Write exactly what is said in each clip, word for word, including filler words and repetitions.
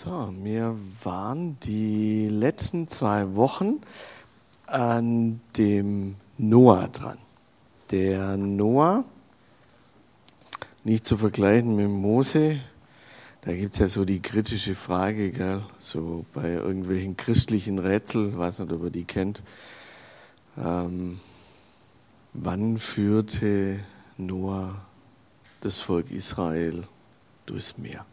So, wir waren die letzten zwei Wochen an dem Noah dran. Der Noah, nicht zu vergleichen mit Mose, da gibt es ja so die kritische Frage, gell? So bei irgendwelchen christlichen Rätseln, weiß nicht, ob ihr die kennt. Ähm, wann führte Noah das Volk Israel durchs Meer?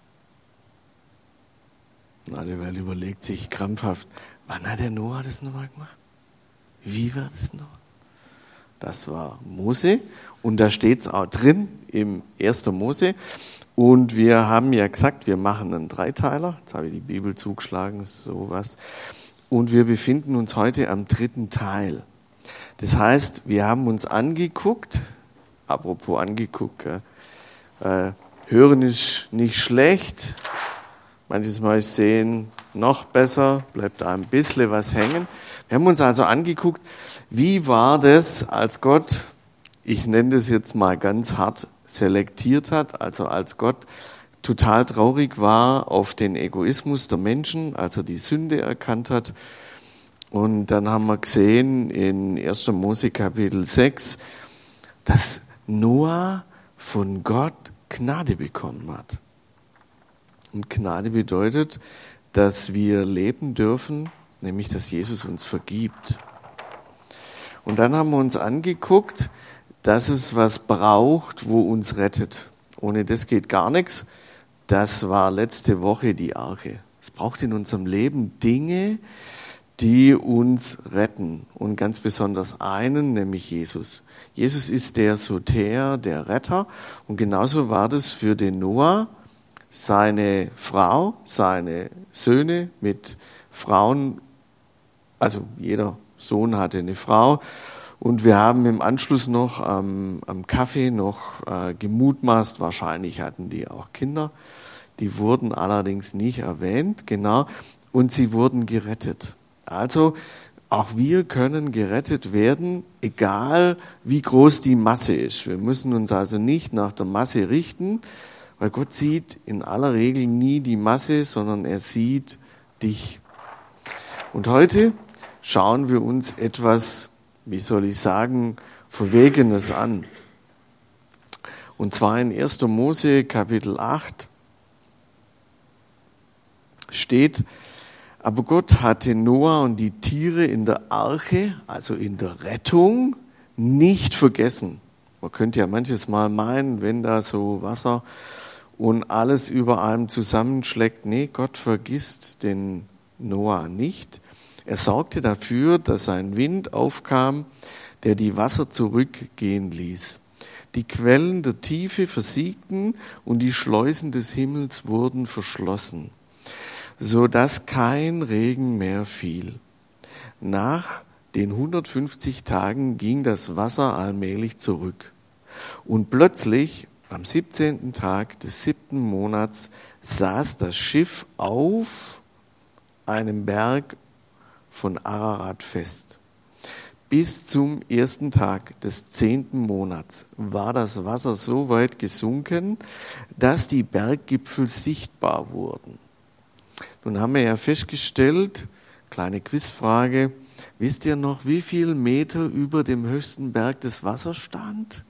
Und alle Welt überlegt sich krampfhaft, wann hat der Noah das nochmal gemacht? Wie war das noch? Das war Mose und da steht es auch drin im ersten Mose. Und wir haben ja gesagt, wir machen einen Dreiteiler. Jetzt habe ich die Bibel zugeschlagen, sowas. Und wir befinden uns heute am dritten Teil. Das heißt, wir haben uns angeguckt, apropos angeguckt, äh, hören ist nicht schlecht. Manches Mal sehen noch besser, bleibt da ein bisschen was hängen. Wir haben uns also angeguckt, wie war das, als Gott, ich nenne das jetzt mal ganz hart, selektiert hat, also als Gott total traurig war auf den Egoismus der Menschen, als er die Sünde erkannt hat. Und dann haben wir gesehen in ersten Mose Kapitel sechs, dass Noah von Gott Gnade bekommen hat. Und Gnade bedeutet, dass wir leben dürfen, nämlich dass Jesus uns vergibt. Und dann haben wir uns angeguckt, dass es was braucht, wo uns rettet. Ohne das geht gar nichts. Das war letzte Woche die Arche. Es braucht in unserem Leben Dinge, die uns retten. Und ganz besonders einen, nämlich Jesus. Jesus ist der Soter, der Retter. Und genauso war das für den Noah. Seine Frau, seine Söhne mit Frauen, also jeder Sohn hatte eine Frau. Und wir haben im Anschluss noch ähm, am Kaffee noch äh, gemutmaßt, wahrscheinlich hatten die auch Kinder. Die wurden allerdings nicht erwähnt, genau, und sie wurden gerettet. Also auch wir können gerettet werden, egal wie groß die Masse ist. Wir müssen uns also nicht nach der Masse richten, weil Gott sieht in aller Regel nie die Masse, sondern er sieht dich. Und heute schauen wir uns etwas, wie soll ich sagen, Verwegenes an. Und zwar in erster Mose Kapitel acht steht, aber Gott hatte Noah und die Tiere in der Arche, also in der Rettung, nicht vergessen. Man könnte ja manches Mal meinen, wenn da so Wasser und alles über einem zusammenschlägt. Nee, Gott vergisst den Noah nicht. Er sorgte dafür, dass ein Wind aufkam, der die Wasser zurückgehen ließ. Die Quellen der Tiefe versiegten und die Schleusen des Himmels wurden verschlossen, so dass kein Regen mehr fiel. Nach den hundertfünfzig Tagen ging das Wasser allmählich zurück. Und plötzlich, am siebzehnten Tag des siebten Monats, saß das Schiff auf einem Berg von Ararat fest. Bis zum ersten Tag des zehnten Monats war das Wasser so weit gesunken, dass die Berggipfel sichtbar wurden. Nun haben wir ja festgestellt, kleine Quizfrage, wisst ihr noch, wie viel Meter über dem höchsten Berg das Wasser stand?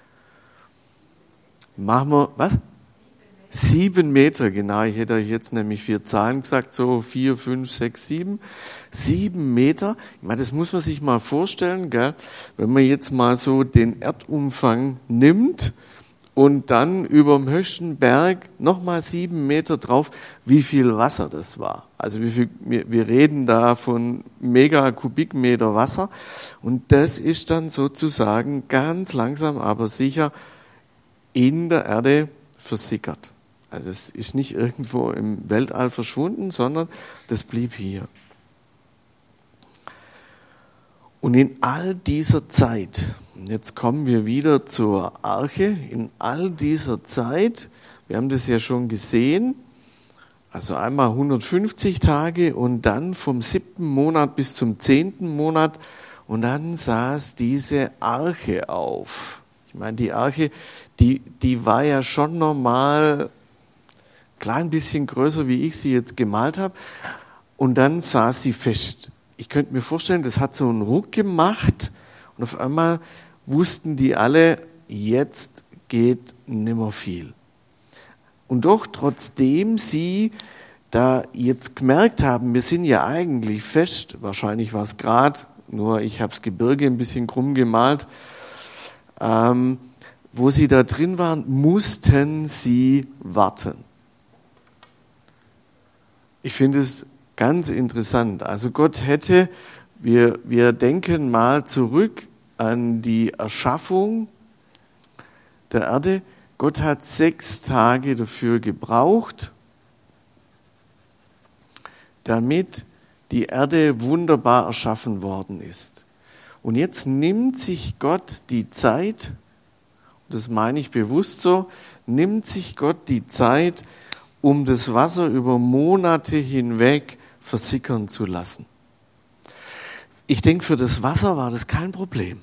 Machen wir, was? Sieben Meter, genau. Ich hätte euch jetzt nämlich vier Zahlen gesagt, so vier, fünf, sechs, sieben. Sieben Meter. Ich meine, das muss man sich mal vorstellen, gell? Wenn man jetzt mal so den Erdumfang nimmt und dann über dem höchsten Berg nochmal sieben Meter drauf, wie viel Wasser das war. Also wie viel, wir, wir reden da von Megakubikmeter Wasser. Und das ist dann sozusagen ganz langsam, aber sicher in der Erde versickert. Also es ist nicht irgendwo im Weltall verschwunden, sondern das blieb hier. Und in all dieser Zeit, und jetzt kommen wir wieder zur Arche, in all dieser Zeit, wir haben das ja schon gesehen, also einmal hundertfünfzig Tage und dann vom siebten Monat bis zum zehnten Monat und dann saß diese Arche auf. Ich meine, die Arche, die, die war ja schon normal klein bisschen größer, wie ich sie jetzt gemalt habe. Und dann saß sie fest. Ich könnte mir vorstellen, das hat so einen Ruck gemacht und auf einmal wussten die alle, jetzt geht nimmer viel. Und doch, trotzdem sie da jetzt gemerkt haben, wir sind ja eigentlich fest, wahrscheinlich war es gerade, nur ich habe das Gebirge ein bisschen krumm gemalt, ähm, wo sie da drin waren, mussten sie warten. Ich finde es ganz interessant. Also Gott hätte, wir, wir denken mal zurück an die Erschaffung der Erde. Gott hat sechs Tage dafür gebraucht, damit die Erde wunderbar erschaffen worden ist. Und jetzt nimmt sich Gott die Zeit, das meine ich bewusst so, nimmt sich Gott die Zeit, um das Wasser über Monate hinweg versickern zu lassen. Ich denke, für das Wasser war das kein Problem.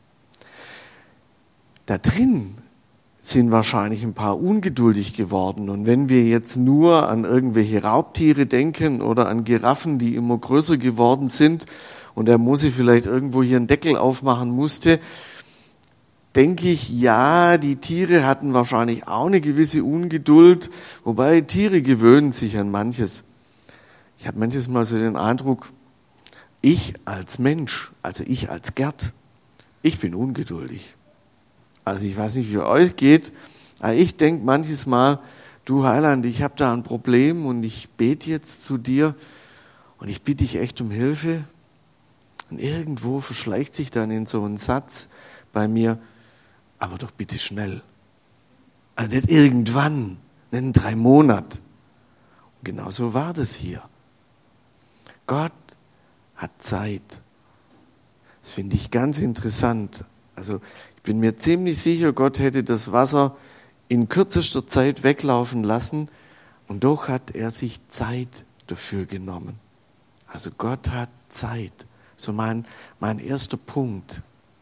Da drin sind wahrscheinlich ein paar ungeduldig geworden. Und wenn wir jetzt nur an irgendwelche Raubtiere denken oder an Giraffen, die immer größer geworden sind und der Mose vielleicht irgendwo hier einen Deckel aufmachen musste, denke ich, ja, die Tiere hatten wahrscheinlich auch eine gewisse Ungeduld, wobei Tiere gewöhnen sich an manches. Ich habe manches Mal so den Eindruck, ich als Mensch, also ich als Gerd, ich bin ungeduldig. Also ich weiß nicht, wie es euch geht, aber ich denke manches Mal, du Heiland, ich habe da ein Problem und ich bete jetzt zu dir und ich bitte dich echt um Hilfe. Und irgendwo verschleicht sich dann in so einen Satz bei mir, aber doch bitte schnell. Also nicht irgendwann, nicht in drei Monaten. Und genau so war das hier. Gott hat Zeit. Das finde ich ganz interessant. Also ich bin mir ziemlich sicher, Gott hätte das Wasser in kürzester Zeit weglaufen lassen und doch hat er sich Zeit dafür genommen. Also Gott hat Zeit. So mein, mein erster Punkt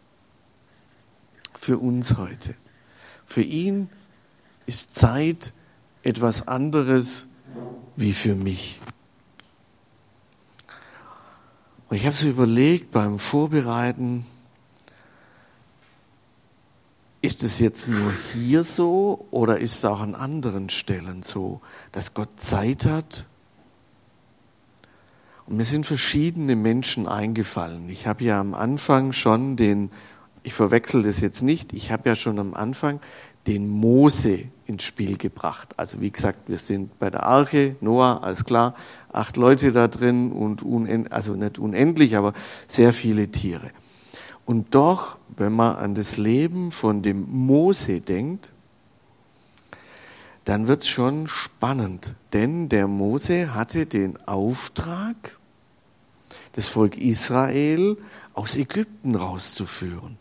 für uns heute. Für ihn ist Zeit etwas anderes wie für mich. Und ich habe so überlegt beim Vorbereiten, ist es jetzt nur hier so oder ist es auch an anderen Stellen so, dass Gott Zeit hat? Und mir sind verschiedene Menschen eingefallen. Ich habe ja am Anfang schon den, ich verwechsel das jetzt nicht, ich habe ja schon am Anfang den Mose ins Spiel gebracht. Also wie gesagt, wir sind bei der Arche, Noah, alles klar, acht Leute da drin und unend, also nicht unendlich, aber sehr viele Tiere. Und doch, wenn man an das Leben von dem Mose denkt, dann wird es schon spannend. Denn der Mose hatte den Auftrag, das Volk Israel aus Ägypten rauszuführen.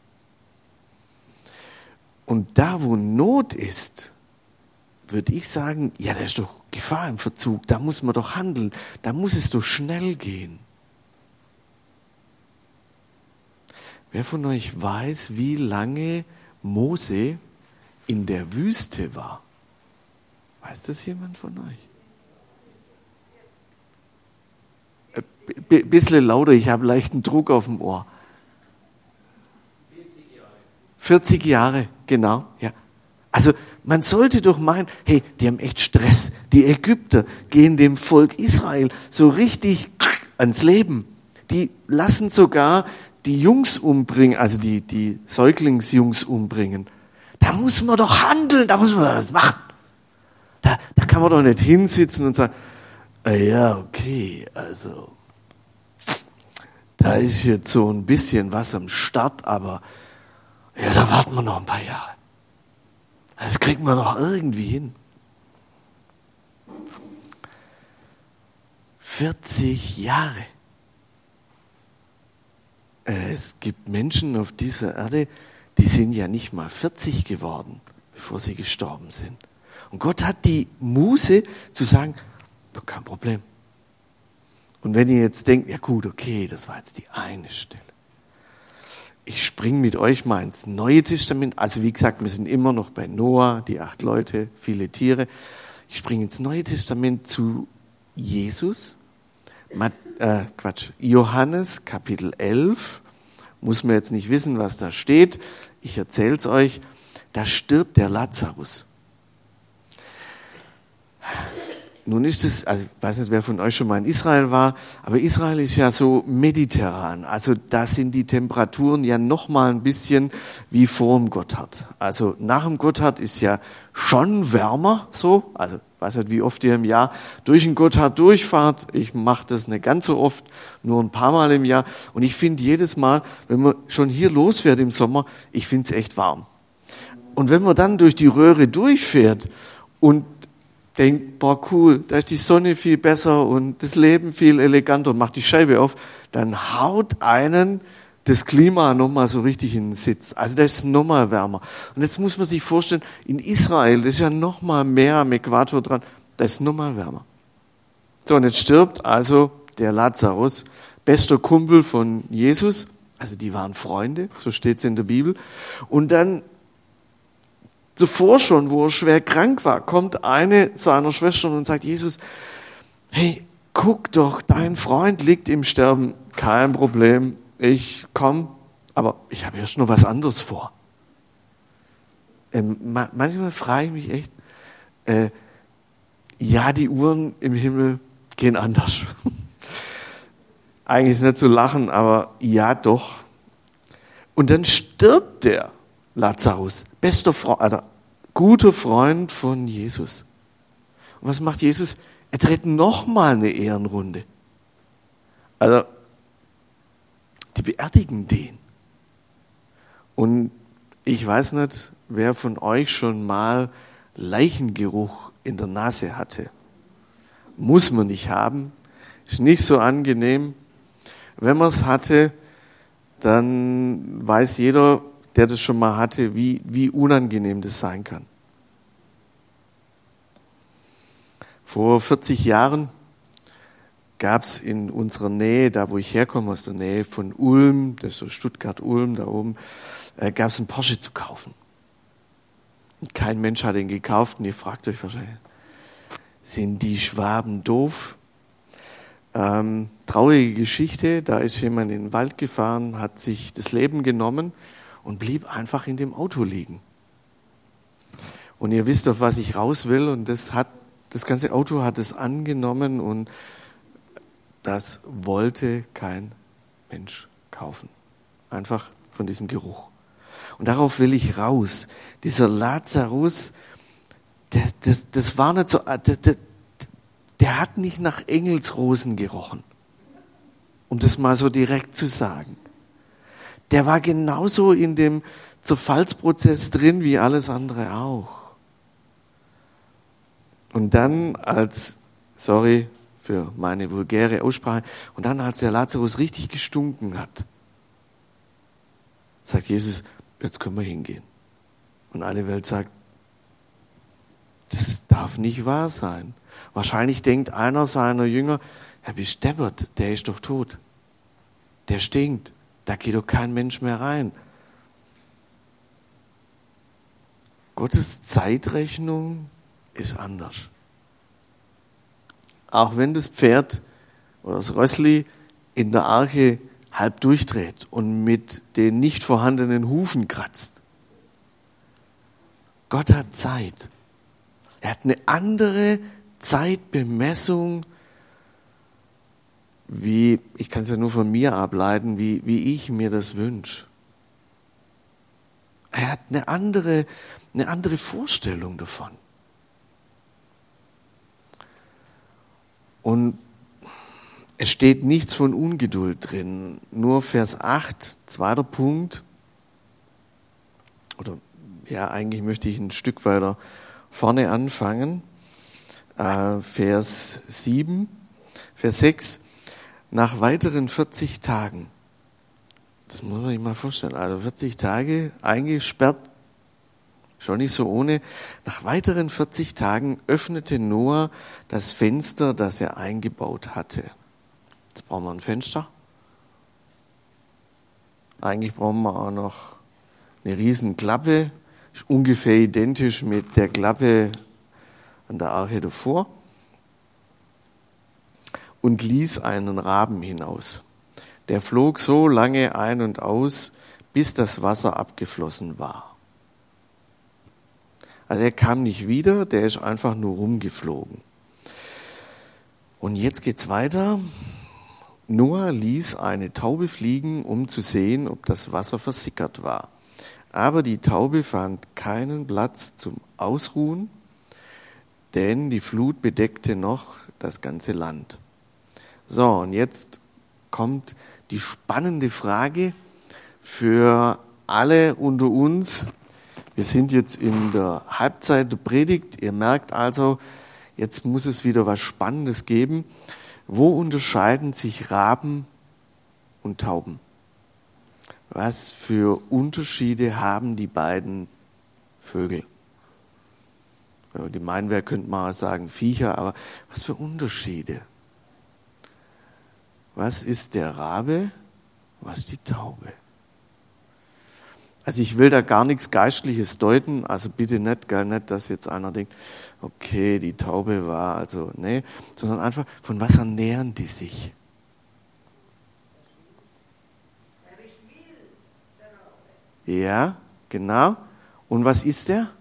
Und da, wo Not ist, würde ich sagen, ja, da ist doch Gefahr im Verzug, da muss man doch handeln, da muss es doch schnell gehen. Wer von euch weiß, wie lange Mose in der Wüste war? Weiß das jemand von euch? Ein b- bisschen lauter, ich habe leichten Druck auf dem Ohr. vierzig Jahre, genau, ja. Also man sollte doch meinen, hey, die haben echt Stress. Die Ägypter gehen dem Volk Israel so richtig ans Leben. Die lassen sogar die Jungs umbringen, also die, die Säuglingsjungs umbringen. Da muss man doch handeln, da muss man doch was machen. Da, da kann man doch nicht hinsitzen und sagen, ah ja, okay, also da ist jetzt so ein bisschen was am Start, aber ja, da warten wir noch ein paar Jahre. Das kriegen wir noch irgendwie hin. vierzig Jahre. Es gibt Menschen auf dieser Erde, die sind ja nicht mal vierzig geworden, bevor sie gestorben sind. Und Gott hat die Muße zu sagen, kein Problem. Und wenn ihr jetzt denkt, ja gut, okay, das war jetzt die eine Stelle. Ich springe mit euch mal ins Neue Testament. Also wie gesagt, wir sind immer noch bei Noah, die acht Leute, viele Tiere. Ich springe ins Neue Testament zu Jesus. Mat, äh, Quatsch, Johannes Kapitel elf. Muss man jetzt nicht wissen, was da steht. Ich erzähle es euch. Da stirbt der Lazarus. Nun ist es, also ich weiß nicht, wer von euch schon mal in Israel war, aber Israel ist ja so mediterran. Also da sind die Temperaturen ja noch mal ein bisschen wie vor dem Gotthard. Also nach dem Gotthard ist ja schon wärmer so. Also ich weiß nicht, wie oft ihr im Jahr durch den Gotthard durchfahrt. Ich mache das nicht ganz so oft, nur ein paar Mal im Jahr. Und ich finde jedes Mal, wenn man schon hier losfährt im Sommer, ich finde es echt warm. Und wenn man dann durch die Röhre durchfährt und denkt, boah cool, da ist die Sonne viel besser und das Leben viel eleganter und macht die Scheibe auf, dann haut einen das Klima nochmal so richtig in den Sitz. Also das ist nochmal wärmer. Und jetzt muss man sich vorstellen, in Israel, das ist ja nochmal mehr am Äquator dran, da ist nochmal wärmer. So, und jetzt stirbt also der Lazarus, bester Kumpel von Jesus, also die waren Freunde, so steht es in der Bibel. Und dann zuvor schon, wo er schwer krank war, kommt eine seiner Schwestern und sagt, Jesus, hey, guck doch, dein Freund liegt im Sterben. Kein Problem, ich komme, aber ich habe erst noch was anderes vor. Ähm, manchmal frage ich mich echt, äh, ja, die Uhren im Himmel gehen anders. Eigentlich ist es nicht zu lachen, aber ja, doch. Und dann stirbt der Lazarus, bester Freund, also guter Freund von Jesus. Und was macht Jesus? Er dreht nochmal eine Ehrenrunde. Also, die beerdigen den. Und ich weiß nicht, wer von euch schon mal Leichengeruch in der Nase hatte. Muss man nicht haben. Ist nicht so angenehm. Wenn man es hatte, dann weiß jeder, der das schon mal hatte, wie, wie unangenehm das sein kann. Vor vierzig Jahren gab es in unserer Nähe, da wo ich herkomme, aus der Nähe von Ulm, das ist so Stuttgart-Ulm da oben, äh, gab es einen Porsche zu kaufen. Kein Mensch hat ihn gekauft und ihr fragt euch wahrscheinlich, sind die Schwaben doof? Ähm, traurige Geschichte, da ist jemand in den Wald gefahren, hat sich das Leben genommen und blieb einfach in dem Auto liegen. Und ihr wisst, auf was ich raus will, und das hat, das ganze Auto hat es angenommen und das wollte kein Mensch kaufen. Einfach von diesem Geruch. Und darauf will ich raus. Dieser Lazarus, der, das, das war nicht so, der, der, der hat nicht nach Engelsrosen gerochen. Um das mal so direkt zu sagen. Der war genauso in dem Zerfallsprozess drin wie alles andere auch. Und dann als, sorry für meine vulgäre Aussprache, und dann als der Lazarus richtig gestunken hat, sagt Jesus, jetzt können wir hingehen. Und alle Welt sagt, das darf nicht wahr sein. Wahrscheinlich denkt einer seiner Jünger, Herr, bist deppert, der ist doch tot. Der stinkt. Da geht doch kein Mensch mehr rein. Gottes Zeitrechnung ist anders. Auch wenn das Pferd oder das Rössli in der Arche halb durchdreht und mit den nicht vorhandenen Hufen kratzt. Gott hat Zeit. Er hat eine andere Zeitbemessung, wie, ich kann es ja nur von mir ableiten, wie, wie ich mir das wünsche. Er hat eine andere, eine andere Vorstellung davon. Und es steht nichts von Ungeduld drin. Nur Vers acht, zweiter Punkt. Oder ja, eigentlich möchte ich ein Stück weiter vorne anfangen. Äh, Vers sieben, Vers sechs. Nach weiteren vierzig Tagen, das muss man sich mal vorstellen, also vierzig Tage eingesperrt, schon nicht so ohne. Nach weiteren vierzig Tagen öffnete Noah das Fenster, das er eingebaut hatte. Jetzt brauchen wir ein Fenster. Eigentlich brauchen wir auch noch eine riesen Klappe. Ist ungefähr identisch mit der Klappe an der Arche davor und ließ einen Raben hinaus. Der flog so lange ein und aus, bis das Wasser abgeflossen war. Also er kam nicht wieder, der ist einfach nur rumgeflogen. Und jetzt geht's weiter. Noah ließ eine Taube fliegen, um zu sehen, ob das Wasser versickert war. Aber die Taube fand keinen Platz zum Ausruhen, denn die Flut bedeckte noch das ganze Land. So, und jetzt kommt die spannende Frage für alle unter uns. Wir sind jetzt in der Halbzeit der Predigt. Ihr merkt also, jetzt muss es wieder was Spannendes geben. Wo unterscheiden sich Raben und Tauben? Was für Unterschiede haben die beiden Vögel? Die meinen, wer könnte mal sagen Viecher, aber was für Unterschiede? Was ist der Rabe? Was ist die Taube? Also ich will da gar nichts Geistliches deuten, also bitte nicht, gar nicht, dass jetzt einer denkt, okay, die Taube war, also nee, sondern einfach, von was ernähren die sich? Ja, genau. Und was ist der?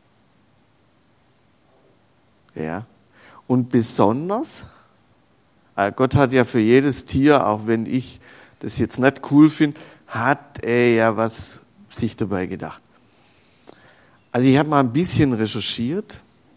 Ja. Und besonders, also Gott hat ja für jedes Tier, auch wenn ich das jetzt nicht cool finde, hat er ja was sich dabei gedacht. Also ich habe mal ein bisschen recherchiert.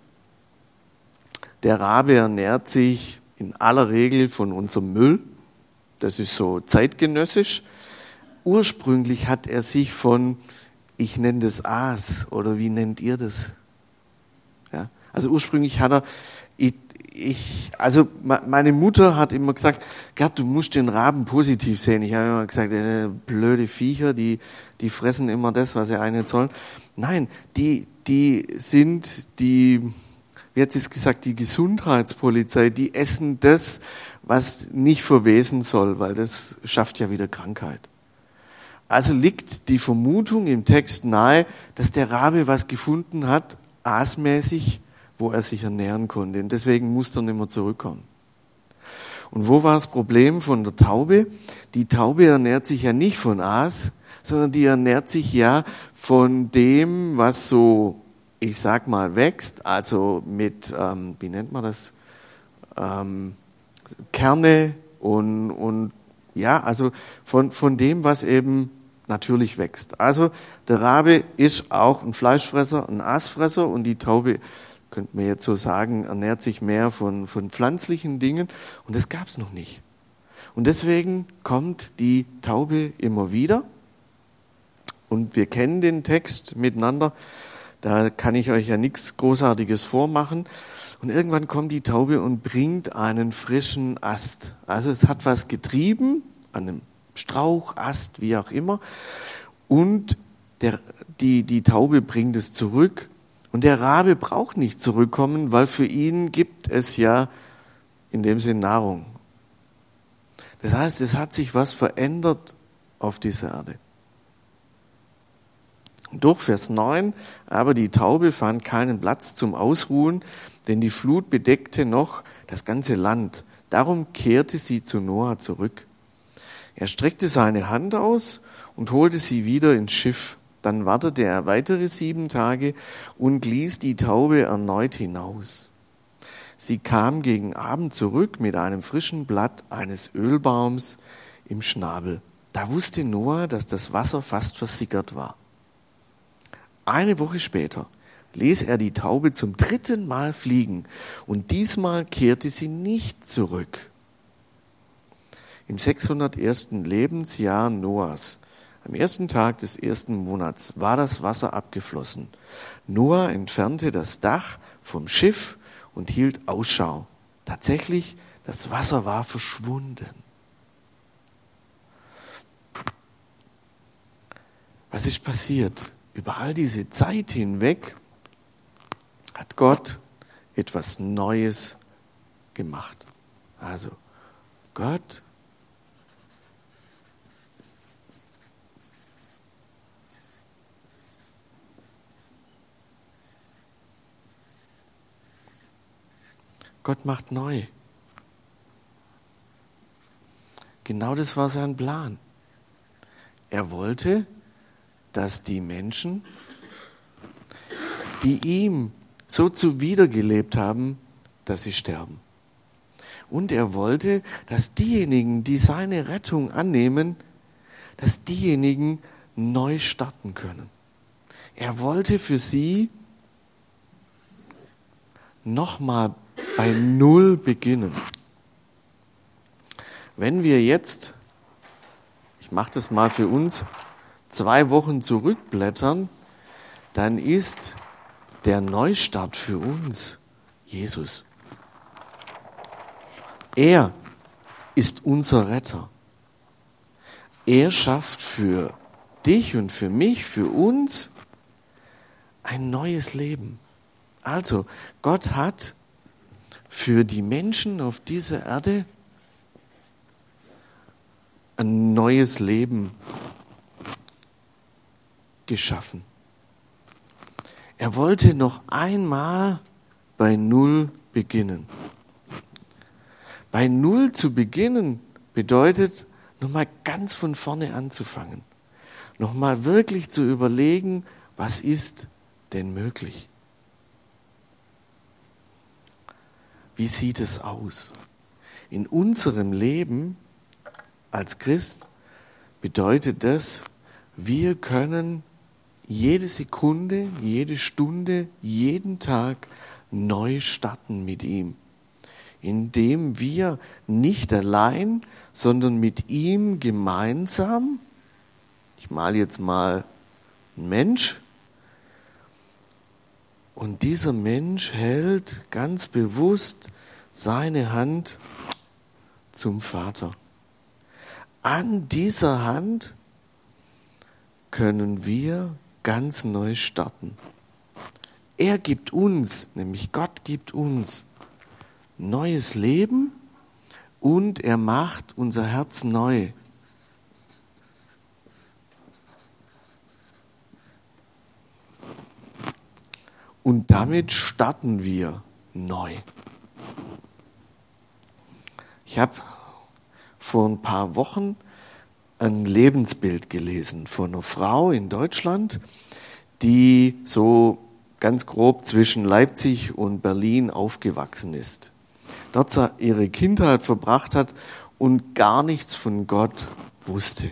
Der Rabe ernährt sich in aller Regel von unserem Müll. Das ist so zeitgenössisch. Ursprünglich hat er sich von, ich nenne das Aas, oder wie nennt ihr das? Ja, also ursprünglich hat er, ich, ich, also meine Mutter hat immer gesagt, Gerd, du musst den Raben positiv sehen. Ich habe immer gesagt, äh, blöde Viecher, die, die fressen immer das, was sie einen sollen. Nein, die, die sind die, wie hat sie es gesagt, die Gesundheitspolizei, die essen das, was nicht verwesen soll, weil das schafft ja wieder Krankheit. Also liegt die Vermutung im Text nahe, dass der Rabe was gefunden hat, aasmäßig, wo er sich ernähren konnte. Und deswegen musste er nicht mehr zurückkommen. Und wo war das Problem von der Taube? Die Taube ernährt sich ja nicht von Aas, sondern die ernährt sich ja von dem, was so, ich sag mal, wächst, also mit, ähm, wie nennt man das, ähm, Kerne und, und ja, also von, von dem, was eben natürlich wächst. Also der Rabe ist auch ein Fleischfresser, ein Aasfresser und die Taube, könnte man jetzt so sagen, ernährt sich mehr von, von pflanzlichen Dingen und das gab es noch nicht. Und deswegen kommt die Taube immer wieder und wir kennen den Text miteinander, da kann ich euch ja nichts Großartiges vormachen. Und irgendwann kommt die Taube und bringt einen frischen Ast. Also es hat was getrieben, an einem Strauch, Ast, wie auch immer. Und der, die, die Taube bringt es zurück. Und der Rabe braucht nicht zurückkommen, weil für ihn gibt es ja in dem Sinn Nahrung. Das heißt, es hat sich was verändert auf dieser Erde. Durch Vers neun, aber die Taube fand keinen Platz zum Ausruhen, denn die Flut bedeckte noch das ganze Land. Darum kehrte sie zu Noah zurück. Er streckte seine Hand aus und holte sie wieder ins Schiff. Dann wartete er weitere sieben Tage und ließ die Taube erneut hinaus. Sie kam gegen Abend zurück mit einem frischen Blatt eines Ölbaums im Schnabel. Da wusste Noah, dass das Wasser fast versickert war. Eine Woche später ließ er die Taube zum dritten Mal fliegen und diesmal kehrte sie nicht zurück. Im sechshundertersten Lebensjahr Noahs, am ersten Tag des ersten Monats, war das Wasser abgeflossen. Noah entfernte das Dach vom Schiff und hielt Ausschau. Tatsächlich, das Wasser war verschwunden. Was ist passiert? Über all diese Zeit hinweg hat Gott etwas Neues gemacht. Also Gott Gott macht neu. Genau das war sein Plan. Er wollte, dass die Menschen, die ihm so zuwidergelebt haben, dass sie sterben. Und er wollte, dass diejenigen, die seine Rettung annehmen, dass diejenigen neu starten können. Er wollte für sie nochmal bei Null beginnen. Wenn wir jetzt, ich mache das mal für uns, zwei Wochen zurückblättern, dann ist der Neustart für uns Jesus. Er ist unser Retter. Er schafft für dich und für mich, für uns ein neues Leben. Also, Gott hat für die Menschen auf dieser Erde ein neues Leben geschaffen. Er wollte noch einmal bei Null beginnen. Bei Null zu beginnen bedeutet, nochmal ganz von vorne anzufangen. Nochmal wirklich zu überlegen, was ist denn möglich? Wie sieht es aus? In unserem Leben als Christ bedeutet das, wir können jede Sekunde, jede Stunde, jeden Tag neu starten mit ihm, indem wir nicht allein, sondern mit ihm gemeinsam, ich male jetzt mal einen Mensch, und dieser Mensch hält ganz bewusst seine Hand zum Vater. An dieser Hand können wir ganz neu starten. Er gibt uns, nämlich Gott gibt uns neues Leben und er macht unser Herz neu. Und damit starten wir neu. Ich habe vor ein paar Wochen ein Lebensbild gelesen von einer Frau in Deutschland, die so ganz grob zwischen Leipzig und Berlin aufgewachsen ist. Dort ihre Kindheit verbracht hat und gar nichts von Gott wusste.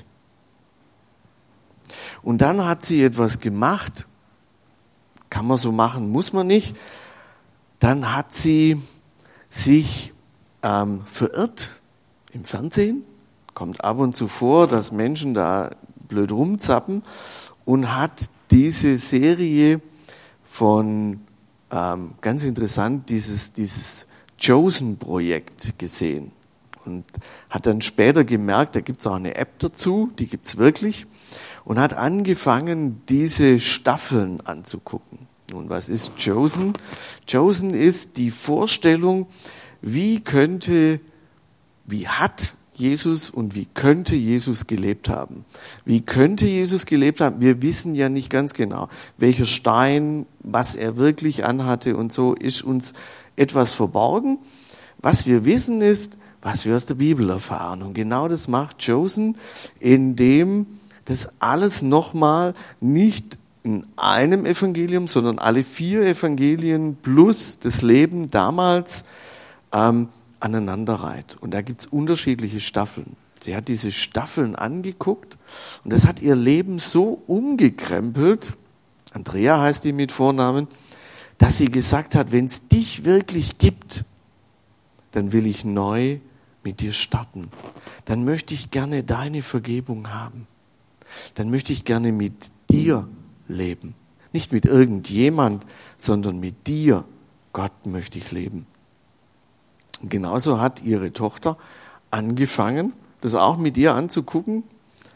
Und dann hat sie etwas gemacht, kann man so machen, muss man nicht. Dann hat sie sich ähm, verirrt im Fernsehen. Kommt ab und zu vor, dass Menschen da blöd rumzappen und hat diese Serie von, ähm, ganz interessant, dieses, dieses Chosen-Projekt gesehen. Und hat dann später gemerkt, da gibt es auch eine App dazu, die gibt es wirklich, und hat angefangen, diese Staffeln anzugucken. Nun, was ist Chosen? Chosen ist die Vorstellung, wie könnte, wie hat Jesus und wie könnte Jesus gelebt haben? Wie könnte Jesus gelebt haben? Wir wissen ja nicht ganz genau, welcher Stein, was er wirklich anhatte und so, ist uns etwas verborgen. Was wir wissen ist, was wir aus der Bibel erfahren. Und genau das macht Chosen, indem das alles nochmal nicht in einem Evangelium, sondern alle vier Evangelien plus das Leben damals ähm, aneinanderreiht. Und da gibt es unterschiedliche Staffeln. Sie hat diese Staffeln angeguckt und das hat ihr Leben so umgekrempelt, Andrea heißt die mit Vornamen, dass sie gesagt hat, wenn es dich wirklich gibt, dann will ich neu mit dir starten. Dann möchte ich gerne deine Vergebung haben. Dann möchte ich gerne mit dir leben. Nicht mit irgendjemand, sondern mit dir, Gott, möchte ich leben. Und genauso hat ihre Tochter angefangen, das auch mit ihr anzugucken.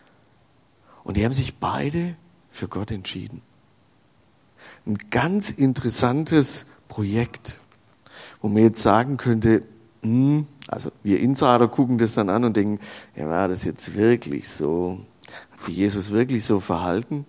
Und die haben sich beide für Gott entschieden. Ein ganz interessantes Projekt, wo man jetzt sagen könnte, mh, also wir Insider gucken das dann an und denken, ja, war das jetzt wirklich so? Hat sich Jesus wirklich so verhalten?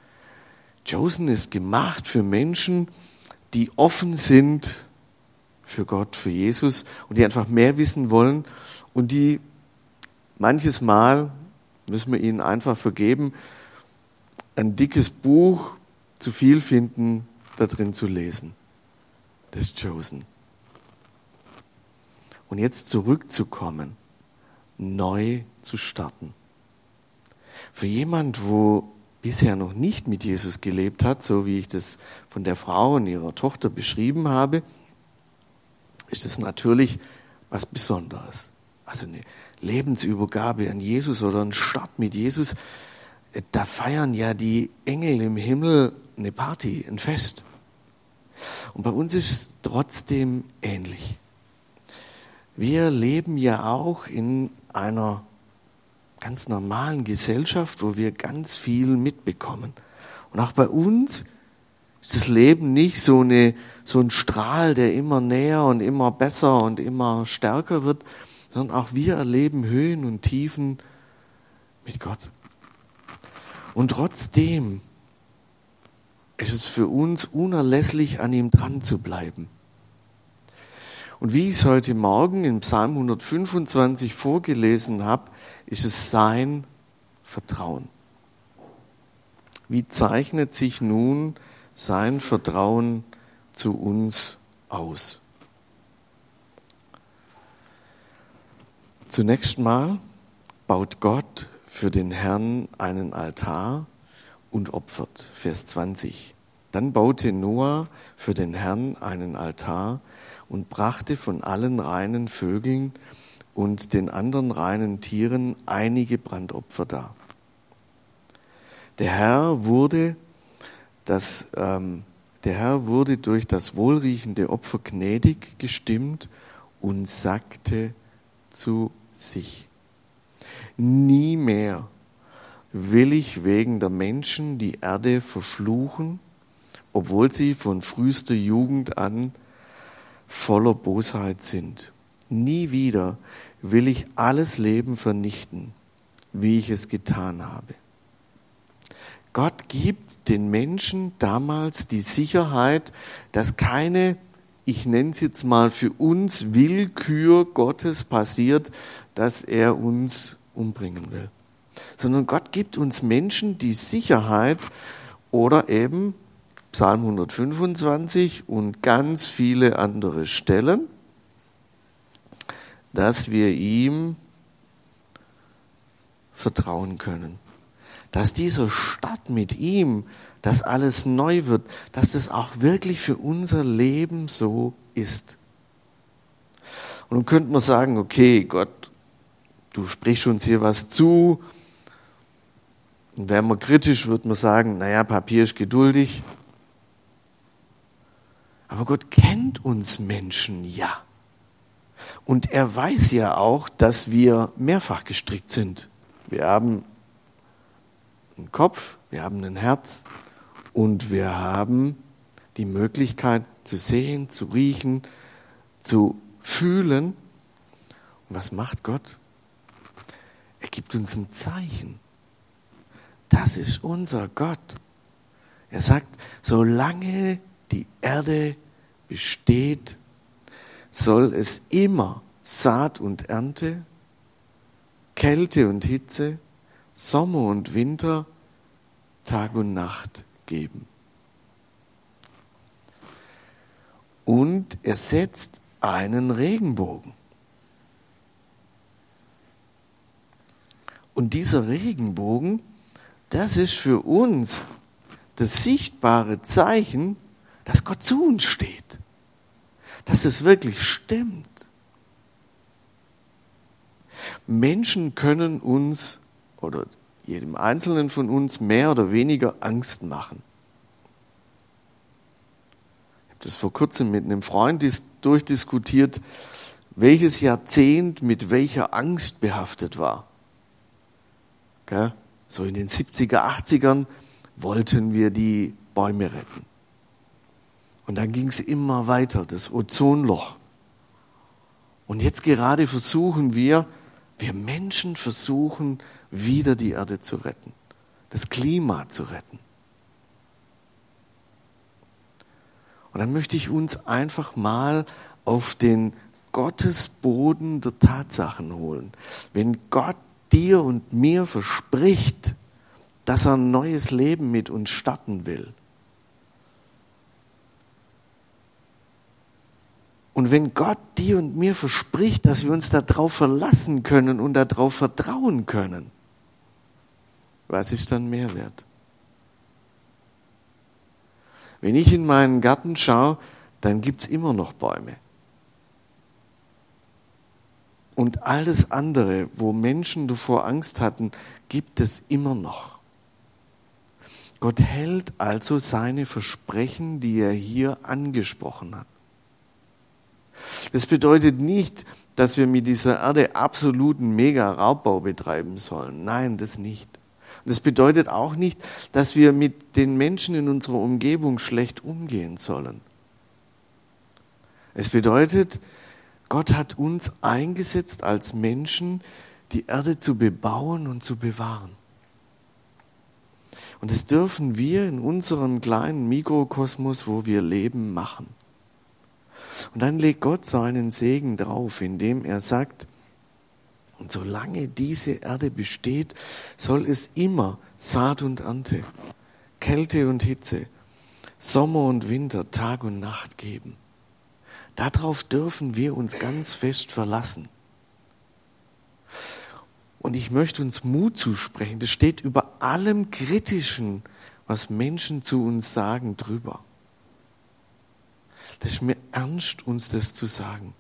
Chosen ist gemacht für Menschen, die offen sind für Gott, für Jesus und die einfach mehr wissen wollen und die manches Mal, müssen wir ihnen einfach vergeben, ein dickes Buch zu viel finden, da drin zu lesen. Das Chosen. Und jetzt zurückzukommen, neu zu starten. Für jemand, wo bisher noch nicht mit Jesus gelebt hat, so wie ich das von der Frau und ihrer Tochter beschrieben habe, ist das natürlich was Besonderes. Also eine Lebensübergabe an Jesus oder ein Start mit Jesus, da feiern ja die Engel im Himmel eine Party, ein Fest. Und bei uns ist es trotzdem ähnlich. Wir leben ja auch in einer ganz normalen Gesellschaft, wo wir ganz viel mitbekommen. Und auch bei uns ist das Leben nicht so, eine, so ein Strahl, der immer näher und immer besser und immer stärker wird, sondern auch wir erleben Höhen und Tiefen mit Gott. Und trotzdem ist es für uns unerlässlich, an ihm dran zu bleiben. Und wie ich es heute Morgen in Psalm hundertfünfundzwanzig vorgelesen habe, ist es sein Vertrauen. Wie zeichnet sich nun sein Vertrauen zu uns aus? Zunächst mal baut Gott für den Herrn einen Altar und opfert. Vers zwanzig. Dann baute Noah für den Herrn einen Altar und brachte von allen reinen Vögeln und den anderen reinen Tieren einige Brandopfer dar. Der Herr wurde, das, ähm, der Herr wurde durch das wohlriechende Opfer gnädig gestimmt und sagte zu sich: Nie mehr will ich wegen der Menschen die Erde verfluchen, obwohl sie von frühester Jugend an voller Bosheit sind. Nie wieder will ich alles Leben vernichten, wie ich es getan habe. Gott gibt den Menschen damals die Sicherheit, dass keine, ich nenne es jetzt mal für uns, Willkür Gottes passiert, dass er uns umbringen will. Sondern Gott gibt uns Menschen die Sicherheit oder eben Psalm hundertfünfundzwanzig und ganz viele andere Stellen, dass wir ihm vertrauen können. Dass dieser Start mit ihm, dass alles neu wird, dass das auch wirklich für unser Leben so ist. Und dann könnte man sagen, okay, Gott, du sprichst uns hier was zu. Und wäre man kritisch, würde man sagen, naja, Papier ist geduldig. Aber Gott kennt uns Menschen ja. Und er weiß ja auch, dass wir mehrfach gestrickt sind. Wir haben einen Kopf, wir haben ein Herz und wir haben die Möglichkeit zu sehen, zu riechen, zu fühlen. Und was macht Gott? Er gibt uns ein Zeichen. Das ist unser Gott. Er sagt, solange die Erde besteht, soll es immer Saat und Ernte, Kälte und Hitze, Sommer und Winter, Tag und Nacht geben. Und er setzt einen Regenbogen. Und dieser Regenbogen, das ist für uns das sichtbare Zeichen, dass Gott zu uns steht. Dass es wirklich stimmt. Menschen können uns oder jedem Einzelnen von uns mehr oder weniger Angst machen. Ich habe das vor kurzem mit einem Freund durchdiskutiert, welches Jahrzehnt mit welcher Angst behaftet war. Okay? So in den siebziger, achtzigern wollten wir die Bäume retten. Und dann ging es immer weiter, das Ozonloch. Und jetzt gerade versuchen wir, wir Menschen versuchen, wieder die Erde zu retten, das Klima zu retten. Und dann möchte ich uns einfach mal auf den Gottesboden der Tatsachen holen. Wenn Gott dir und mir verspricht, dass er ein neues Leben mit uns starten will. Und wenn Gott dir und mir verspricht, dass wir uns darauf verlassen können und darauf vertrauen können, was ist dann Mehrwert? Wenn ich in meinen Garten schaue, dann gibt es immer noch Bäume. Und alles andere, wo Menschen davor Angst hatten, gibt es immer noch. Gott hält also seine Versprechen, die er hier angesprochen hat. Das bedeutet nicht, dass wir mit dieser Erde absoluten Mega-Raubbau betreiben sollen. Nein, das nicht. Das bedeutet auch nicht, dass wir mit den Menschen in unserer Umgebung schlecht umgehen sollen. Es bedeutet, Gott hat uns eingesetzt als Menschen, die Erde zu bebauen und zu bewahren. Und das dürfen wir in unserem kleinen Mikrokosmos, wo wir leben, machen. Und dann legt Gott seinen Segen drauf, indem er sagt, und solange diese Erde besteht, soll es immer Saat und Ernte, Kälte und Hitze, Sommer und Winter, Tag und Nacht geben. Darauf dürfen wir uns ganz fest verlassen. Und ich möchte uns Mut zusprechen, das steht über allem Kritischen, was Menschen zu uns sagen, drüber. Das ist mir ernst, uns das zu sagen.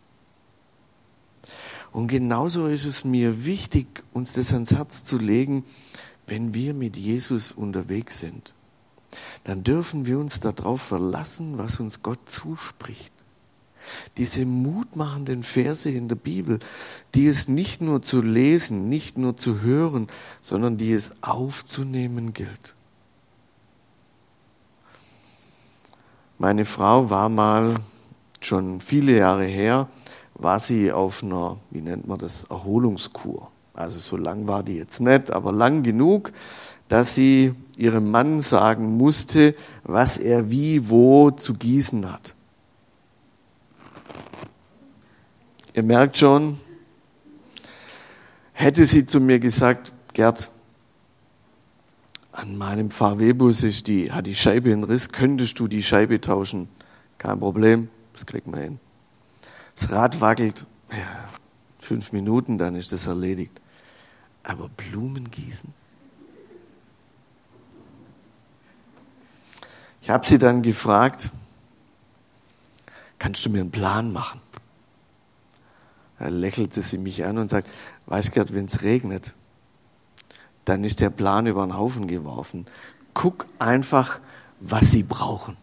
Und genauso ist es mir wichtig, uns das ans Herz zu legen, wenn wir mit Jesus unterwegs sind. Dann dürfen wir uns darauf verlassen, was uns Gott zuspricht. Diese mutmachenden Verse in der Bibel, die es nicht nur zu lesen, nicht nur zu hören, sondern die es aufzunehmen gilt. Meine Frau war mal, schon viele Jahre her, war sie auf einer, wie nennt man das, Erholungskur. Also so lang war die jetzt nicht, aber lang genug, dass sie ihrem Mann sagen musste, was er wie, wo zu gießen hat. Ihr merkt schon, hätte sie zu mir gesagt, Gerd, an meinem V W-Bus ist die, hat die Scheibe einen Riss, könntest du die Scheibe tauschen? Kein Problem, das kriegen wir hin. Das Rad wackelt, ja, fünf Minuten, dann ist das erledigt. Aber Blumen gießen? Ich habe sie dann gefragt, kannst du mir einen Plan machen? Da lächelte sie mich an und sagt, weißt du, Gerd, wenn es regnet, dann ist der Plan über den Haufen geworfen. Guck einfach, was sie brauchen.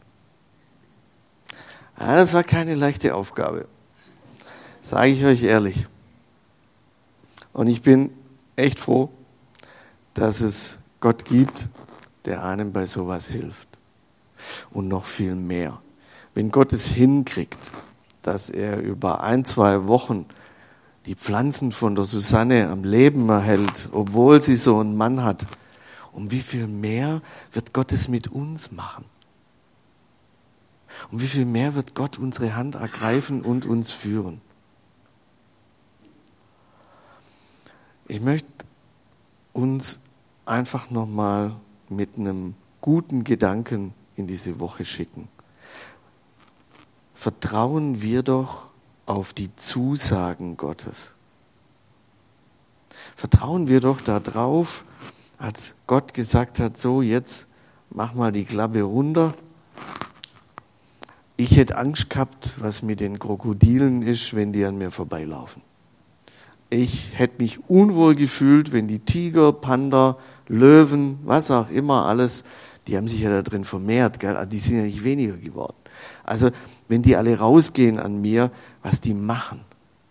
Ja, das war keine leichte Aufgabe, sage ich euch ehrlich. Und ich bin echt froh, dass es Gott gibt, der einem bei sowas hilft. Und noch viel mehr. Wenn Gott es hinkriegt, dass er über ein, zwei Wochen die Pflanzen von der Susanne am Leben erhält, obwohl sie so einen Mann hat, um wie viel mehr wird Gott es mit uns machen? Um wie viel mehr wird Gott unsere Hand ergreifen und uns führen? Ich möchte uns einfach nochmal mit einem guten Gedanken in diese Woche schicken. Vertrauen wir doch auf die Zusagen Gottes. Vertrauen wir doch darauf, als Gott gesagt hat, so jetzt mach mal die Klappe runter. Ich hätte Angst gehabt, was mit den Krokodilen ist, wenn die an mir vorbeilaufen. Ich hätte mich unwohl gefühlt, wenn die Tiger, Panda, Löwen, was auch immer alles, die haben sich ja da drin vermehrt, gell? Die sind ja nicht weniger geworden. Also wenn die alle rausgehen an mir, was die machen.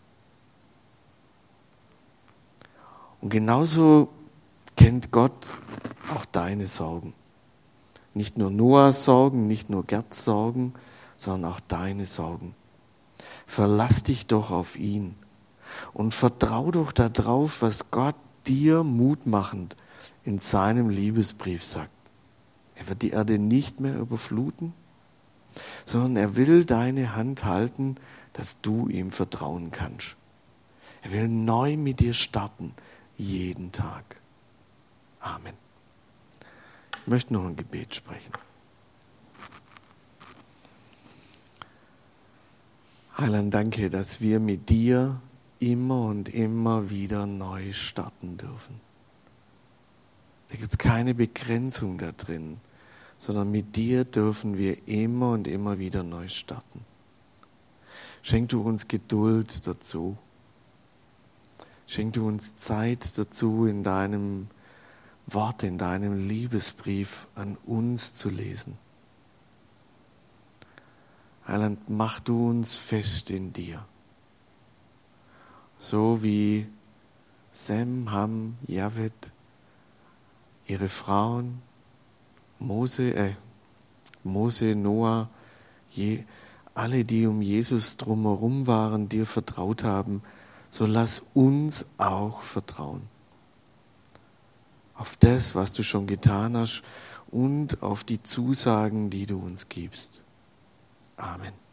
Und genauso kennt Gott auch deine Sorgen. Nicht nur Noahs Sorgen, nicht nur Gerds Sorgen, sondern auch deine Sorgen. Verlass dich doch auf ihn und vertrau doch darauf, was Gott dir mutmachend in seinem Liebesbrief sagt. Er wird die Erde nicht mehr überfluten, sondern er will deine Hand halten, dass du ihm vertrauen kannst. Er will neu mit dir starten, jeden Tag. Amen. Ich möchte noch ein Gebet sprechen. Heiland, danke, dass wir mit dir immer und immer wieder neu starten dürfen. Da gibt es keine Begrenzung da drin, sondern mit dir dürfen wir immer und immer wieder neu starten. Schenk du uns Geduld dazu. Schenk du uns Zeit dazu, in deinem Wort, in deinem Liebesbrief an uns zu lesen. Heiland, mach du uns fest in dir. So wie Sem, Ham, Javed, ihre Frauen, Mose, äh, Mose, Noah, je, alle, die um Jesus drumherum waren, dir vertraut haben, so lass uns auch vertrauen. Auf das, was du schon getan hast und auf die Zusagen, die du uns gibst. Amen.